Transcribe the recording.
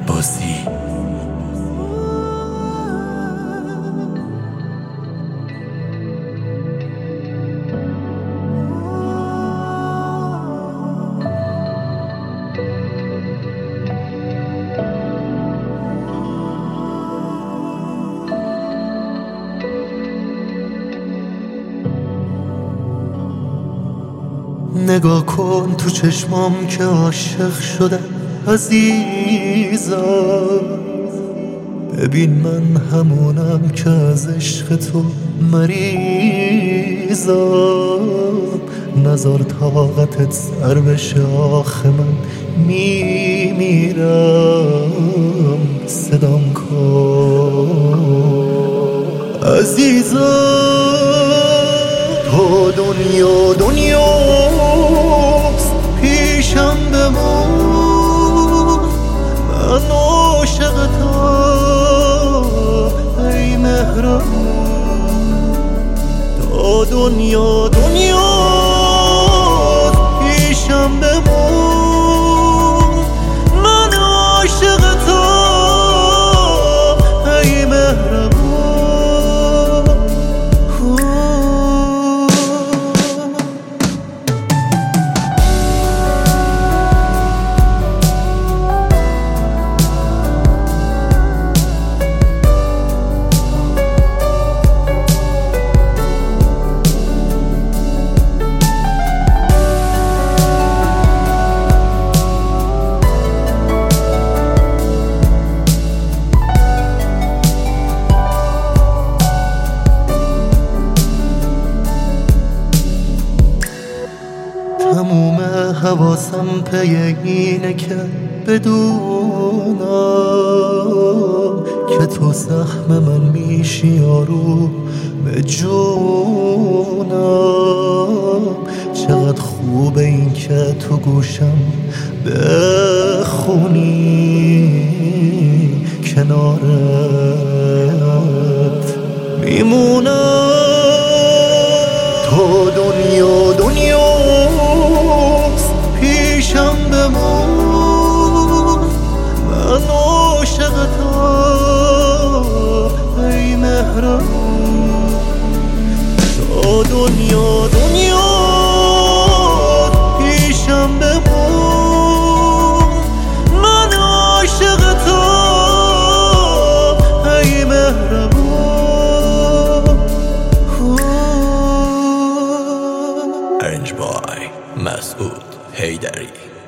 عباسی. نگاه کن تو چشمام که عاشق شدم عزیزم، ببین من همونم که از عشق تو مریضم. نذار طاقتت سر بشه آخه من میمیرم. صدام کن عزیزم، تو دنیاست پیشم بمون، من عاشقتم ای مهربون. تو دنیاست پیشم بمون، من عاشقتم ای مهربون. تموم حواسم پی اینه که بدونم که تو سهم من میشی یارو به جونم. چقدر خوبه این که تو گوشم بخونی، کنارت میمونم. تو دنیاست پیشم بمون، من عاشقتم ای مهربون. تو دنیاست پیشم بمون، من عاشقتم ای مهربون. Arranged by مسعود حیدری.